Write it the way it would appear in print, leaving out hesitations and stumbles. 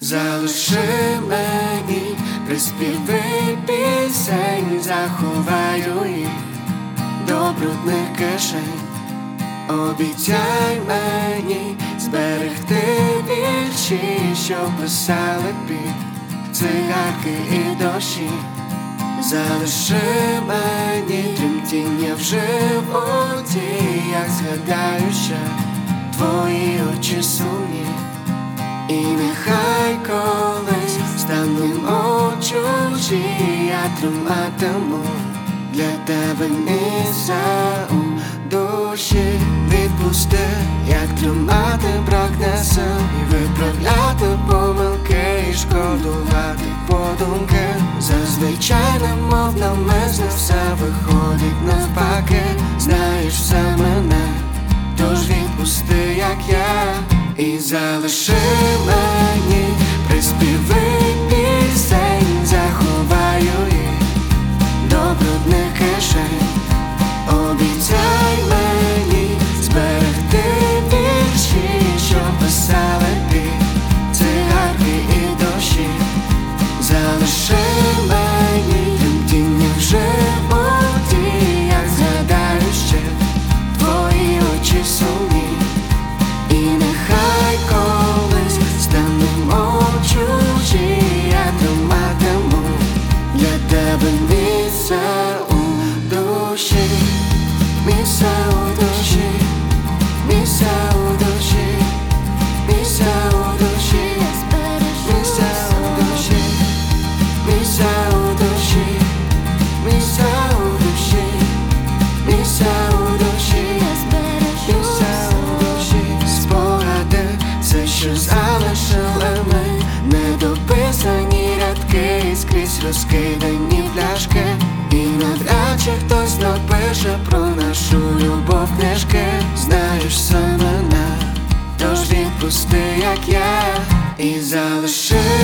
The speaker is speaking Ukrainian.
Залиши мені приспіви пісень, заховаю їх до брудних кишень. Обіцяй мені зберегти вірші, що писали під цигарки і дощі. Залиши мені тремтіння в животі, як згадаю ще твої очі сумні. І нехай колись станемо чужі, я триматиму для тебе місце у душі. Відпусти, як тримати бракне сил, і виправляти помилки, і шкодувати подумки. Зазвичай немов намисне все виходить навпаки. Знаєш все мене, тож відпусти, як я. І залиши мені приспіви пісень, заховаю їх до брудних кишень. Обіцяй мені зберегти вірші, що писали під цигарки і дощі. Залиши мені тремтіння в животі, як згадаю ще твої очі сумні. І нехай колись станемо чужі, я триматиму для тебе місце у душі. Місце у душі, місце у душі, місце у душі, місце у душі, місце у душі, місце у душі, місце у душі, місце у душі. Спогади — це що залишили ми, недописані рядки, скрізь розкидані пляшки. І навряд чи хтось напише про нашу любов книжки. Знаєш все мене, тож відпусти, як я. І залиши